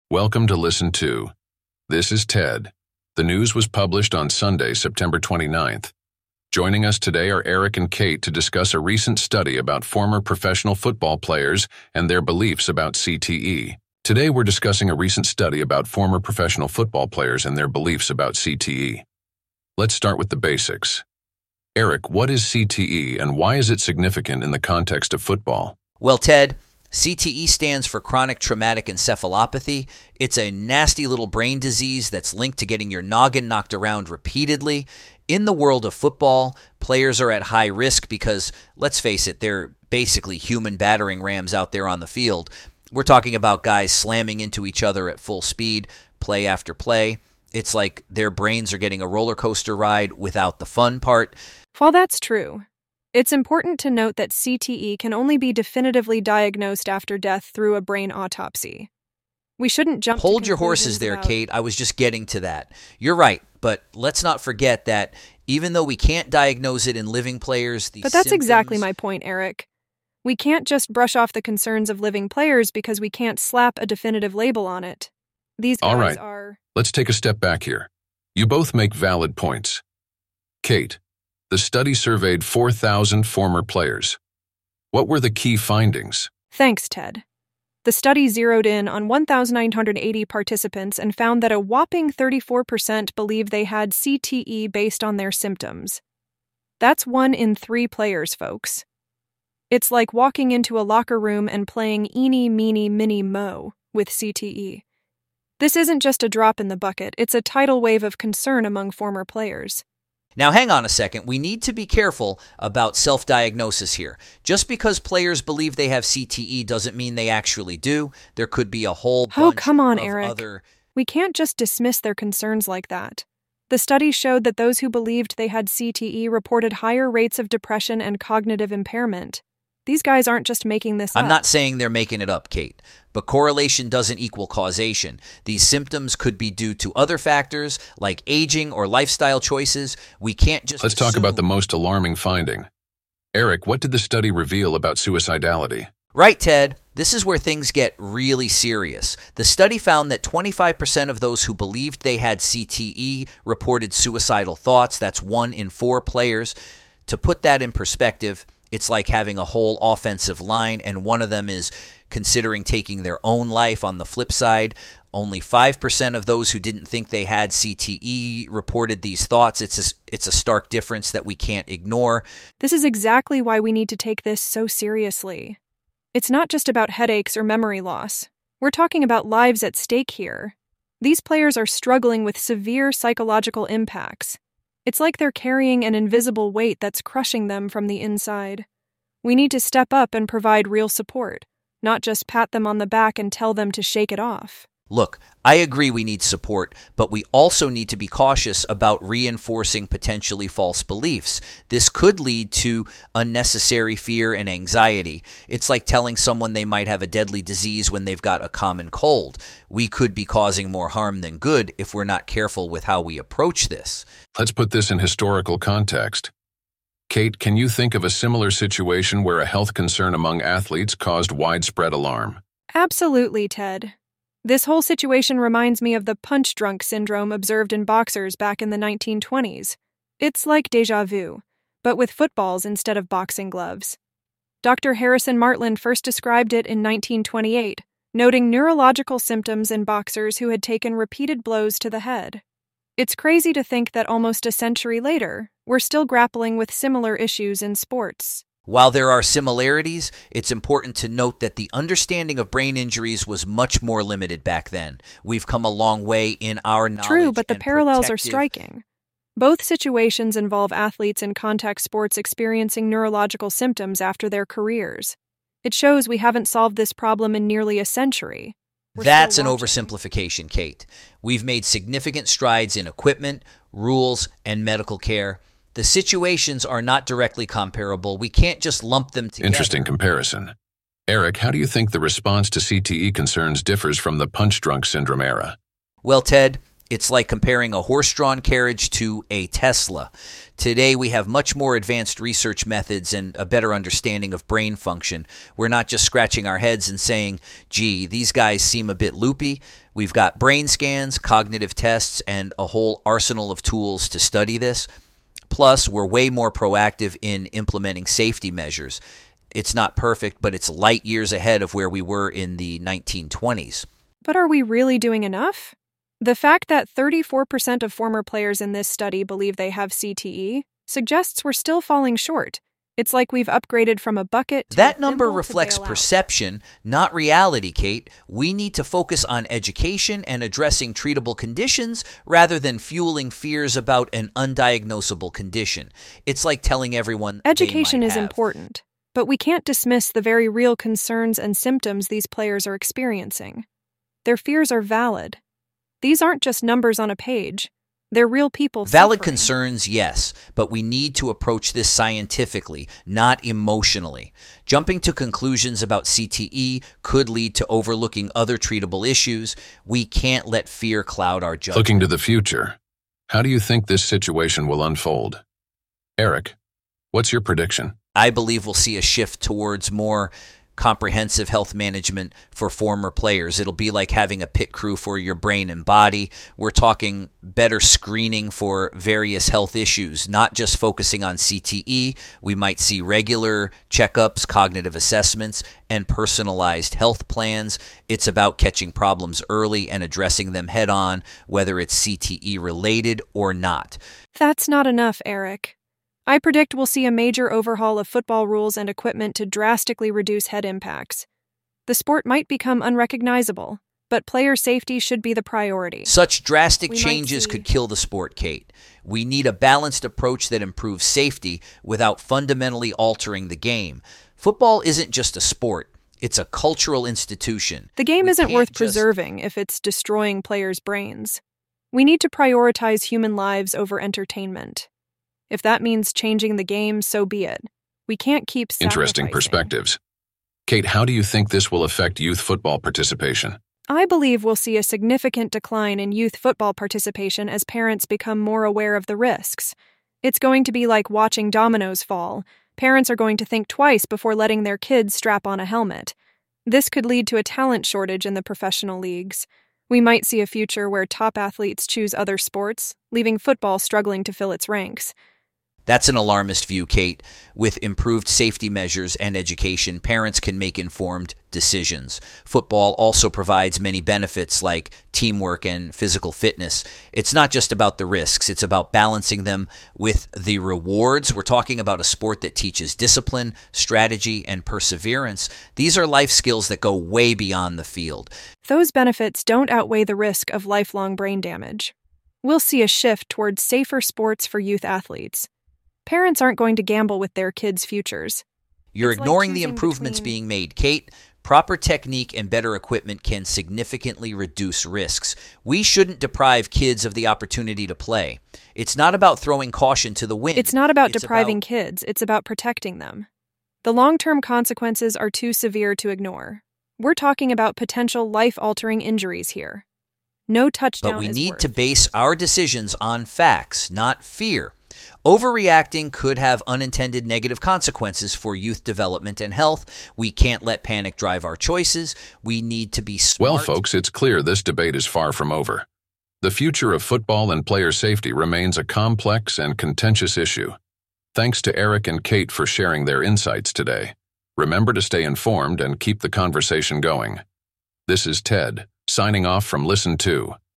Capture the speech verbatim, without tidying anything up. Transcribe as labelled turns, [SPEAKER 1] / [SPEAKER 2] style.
[SPEAKER 1] Welcome to Listen To. This is Ted. The news was published on Sunday, September twenty-ninth. Joining us today are Eric and Kate to discuss a recent study about former professional football players and their beliefs about C T E. Today we're discussing a recent study about former professional football players and their beliefs about C T E. Let's start with the basics. Eric, what is C T E and why is it significant in the context of football?
[SPEAKER 2] Well, Ted, C T E stands for chronic traumatic encephalopathy. It's a nasty little brain disease that's linked to getting your noggin knocked around repeatedly. In the world of football, players are at high risk because, let's face it, they're basically human battering rams out there on the field. We're talking about guys slamming into each other at full speed, play after play. It's like their brains are getting a roller coaster ride without the fun part.
[SPEAKER 3] While that's true, it's important to note that C T E can only be definitively diagnosed after death through a brain autopsy. We shouldn't jump to
[SPEAKER 2] Hold your horses there,
[SPEAKER 3] about...
[SPEAKER 2] Kate. I was just getting to that. You're right, but let's not forget that even though we can't diagnose it in living players, these
[SPEAKER 3] But that's
[SPEAKER 2] symptoms...
[SPEAKER 3] exactly my point, Eric. We can't just brush off the concerns of living players because we can't slap a definitive label on it. These guys
[SPEAKER 1] All right.
[SPEAKER 3] are...
[SPEAKER 1] Let's take a step back here. You both make valid points. Kate, the study surveyed four thousand former players. What were the key findings?
[SPEAKER 3] Thanks, Ted. The study zeroed in on one thousand nine hundred eighty participants and found that a whopping thirty-four percent believed they had C T E based on their symptoms. That's one in three players, folks. It's like walking into a locker room and playing eeny, meeny, miny, mo with C T E. This isn't just a drop in the bucket, it's a tidal wave of concern among former players.
[SPEAKER 2] Now, hang on a second. We need to be careful about self-diagnosis here. Just because players believe they have C T E doesn't mean they actually do. There could be a whole bunch
[SPEAKER 3] Oh, come on,
[SPEAKER 2] of
[SPEAKER 3] Eric.
[SPEAKER 2] other...
[SPEAKER 3] We can't just dismiss their concerns like that. The study showed that those who believed they had C T E reported higher rates of depression and cognitive impairment. These guys aren't just making this
[SPEAKER 2] I'm
[SPEAKER 3] up.
[SPEAKER 2] not saying they're making it up, Kate, but correlation doesn't equal causation. These symptoms could be due to other factors like aging or lifestyle choices. We can't just
[SPEAKER 1] Let's talk
[SPEAKER 2] assume...
[SPEAKER 1] about the most alarming finding. Eric, what did the study reveal about suicidality?
[SPEAKER 2] Right, Ted. This is where things get really serious. The study found that twenty-five percent of those who believed they had C T E reported suicidal thoughts. That's one in four players. To put that in perspective, it's like having a whole offensive line, and one of them is considering taking their own life. On the flip side, only five percent of those who didn't think they had C T E reported these thoughts. It's a, it's a stark difference that we can't ignore.
[SPEAKER 3] This is exactly why we need to take this so seriously. It's not just about headaches or memory loss. We're talking about lives at stake here. These players are struggling with severe psychological impacts. It's like they're carrying an invisible weight that's crushing them from the inside. We need to step up and provide real support, not just pat them on the back and tell them to shake it off.
[SPEAKER 2] Look, I agree we need support, but we also need to be cautious about reinforcing potentially false beliefs. This could lead to unnecessary fear and anxiety. It's like telling someone they might have a deadly disease when they've got a common cold. We could be causing more harm than good if we're not careful with how we approach this.
[SPEAKER 1] Let's put this in historical context. Kate, can you think of a similar situation where a health concern among athletes caused widespread alarm?
[SPEAKER 3] Absolutely, Ted. This whole situation reminds me of the punch-drunk syndrome observed in boxers back in the nineteen twenties. It's like déjà vu, but with footballs instead of boxing gloves. Doctor Harrison Martland first described it in nineteen twenty-eight, noting neurological symptoms in boxers who had taken repeated blows to the head. It's crazy to think that almost a century later, we're still grappling with similar issues in sports.
[SPEAKER 2] While there are similarities, it's important to note that the understanding of brain injuries was much more limited back then. We've come a long way in our knowledge.
[SPEAKER 3] True, but the
[SPEAKER 2] and
[SPEAKER 3] parallels
[SPEAKER 2] protective...
[SPEAKER 3] are striking. Both situations involve athletes in contact sports experiencing neurological symptoms after their careers. It shows we haven't solved this problem in nearly a century. We're
[SPEAKER 2] That's an
[SPEAKER 3] still watching.
[SPEAKER 2] oversimplification, Kate. We've made significant strides in equipment, rules, and medical care. The situations are not directly comparable. We can't just lump them together.
[SPEAKER 1] Interesting comparison. Eric, how do you think the response to C T E concerns differs from the punch-drunk syndrome era?
[SPEAKER 2] Well, Ted, It's like comparing a horse-drawn carriage to a Tesla. Today, we have much more advanced research methods and a better understanding of brain function. We're not just scratching our heads and saying, gee, these guys seem a bit loopy. We've got brain scans, cognitive tests, and a whole arsenal of tools to study this. Plus, we're way more proactive in implementing safety measures. It's not perfect, but it's light years ahead of where we were in the nineteen twenties.
[SPEAKER 3] But are we really doing enough? The fact that thirty-four percent of former players in this study believe they have C T E suggests we're still falling short. It's like we've upgraded from a bucket to
[SPEAKER 2] That
[SPEAKER 3] a
[SPEAKER 2] number
[SPEAKER 3] thimble to
[SPEAKER 2] reflects
[SPEAKER 3] bail out.
[SPEAKER 2] perception, not reality, Kate. We need to focus on education and addressing treatable conditions rather than fueling fears about an undiagnosable condition. It's like telling everyone they
[SPEAKER 3] Education
[SPEAKER 2] might
[SPEAKER 3] is
[SPEAKER 2] have.
[SPEAKER 3] important, but we can't dismiss the very real concerns and symptoms these players are experiencing. Their fears are valid. These aren't just numbers on a page. They're real people
[SPEAKER 2] Valid
[SPEAKER 3] suffering.
[SPEAKER 2] concerns, yes, but we need to approach this scientifically, not emotionally. Jumping to conclusions about C T E could lead to overlooking other treatable issues. We can't let fear cloud our judgment.
[SPEAKER 1] Looking to the future, how do you think this situation will unfold? Eric, what's your prediction?
[SPEAKER 2] I believe we'll see a shift towards more comprehensive health management for former players. It'll be like having a pit crew for your brain and body. We're talking better screening for various health issues, not just focusing on C T E. We might see regular checkups, cognitive assessments, and personalized health plans. It's about catching problems early and addressing them head on, whether it's C T E related or not.
[SPEAKER 3] That's not enough, Eric. I predict we'll see a major overhaul of football rules and equipment to drastically reduce head impacts. The sport might become unrecognizable, but player safety should be the priority.
[SPEAKER 2] Such drastic
[SPEAKER 3] We might
[SPEAKER 2] changes
[SPEAKER 3] see-
[SPEAKER 2] could kill the sport, Kate. We need a balanced approach that improves safety without fundamentally altering the game. Football isn't just a sport. It's a cultural institution.
[SPEAKER 3] The game
[SPEAKER 2] We
[SPEAKER 3] isn't
[SPEAKER 2] can't
[SPEAKER 3] worth
[SPEAKER 2] just-
[SPEAKER 3] preserving if it's destroying players' brains. We need to prioritize human lives over entertainment. If that means changing the game, so be it. We can't keep
[SPEAKER 1] Interesting
[SPEAKER 3] sacrificing.
[SPEAKER 1] perspectives. Kate, how do you think this will affect youth football participation?
[SPEAKER 3] I believe we'll see a significant decline in youth football participation as parents become more aware of the risks. It's going to be like watching dominoes fall. Parents are going to think twice before letting their kids strap on a helmet. This could lead to a talent shortage in the professional leagues. We might see a future where top athletes choose other sports, leaving football struggling to fill its ranks.
[SPEAKER 2] That's an alarmist view, Kate. With improved safety measures and education, parents can make informed decisions. Football also provides many benefits like teamwork and physical fitness. It's not just about the risks, it's about balancing them with the rewards. We're talking about a sport that teaches discipline, strategy, and perseverance. These are life skills that go way beyond the field.
[SPEAKER 3] Those benefits don't outweigh the risk of lifelong brain damage. We'll see a shift towards safer sports for youth athletes. Parents aren't going to gamble with their kids' futures.
[SPEAKER 2] You're
[SPEAKER 3] It's like
[SPEAKER 2] ignoring the
[SPEAKER 3] choosing
[SPEAKER 2] improvements
[SPEAKER 3] between-
[SPEAKER 2] being made, Kate. Proper technique and better equipment can significantly reduce risks. We shouldn't deprive kids of the opportunity to play. It's not about throwing caution to the wind.
[SPEAKER 3] It's not about
[SPEAKER 2] It's
[SPEAKER 3] depriving
[SPEAKER 2] about-
[SPEAKER 3] kids, it's about protecting them. The long-term consequences are too severe to ignore. We're talking about potential life-altering injuries here. No touchdown
[SPEAKER 2] But we
[SPEAKER 3] is
[SPEAKER 2] need
[SPEAKER 3] worth.
[SPEAKER 2] to base our decisions on facts, not fear. Overreacting could have unintended negative consequences for youth development and health. We can't let panic drive our choices. We need to be smart.
[SPEAKER 1] Well, folks, it's clear this debate is far from over. The future of football and player safety remains a complex and contentious issue. Thanks to Eric and Kate for sharing their insights today. Remember to stay informed and keep the conversation going. This is Ted, signing off from Listen To.